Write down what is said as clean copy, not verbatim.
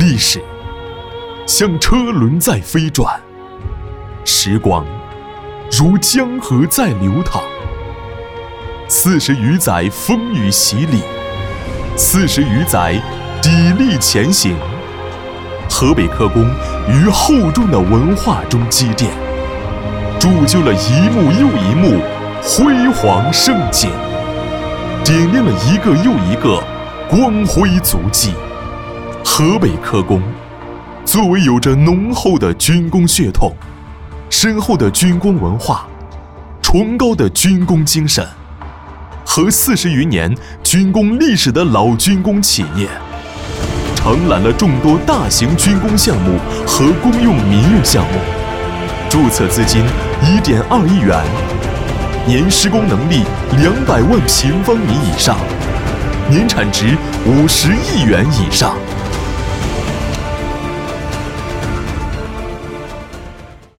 历史像车轮在飞转，时光如江河在流淌。40余载风雨洗礼，40余载砥砺前行。河北科工于厚重的文化中积淀，铸就了一幕又一幕辉煌盛景，点亮了一个又一个光辉足迹。河北科工作为有着浓厚的军工血统、深厚的军工文化、崇高的军工精神和40余年军工历史的老军工企业，承揽了众多大型军工项目和公用民用项目，注册资金1.2亿元，年施工能力200万平方米以上，年产值50亿元以上。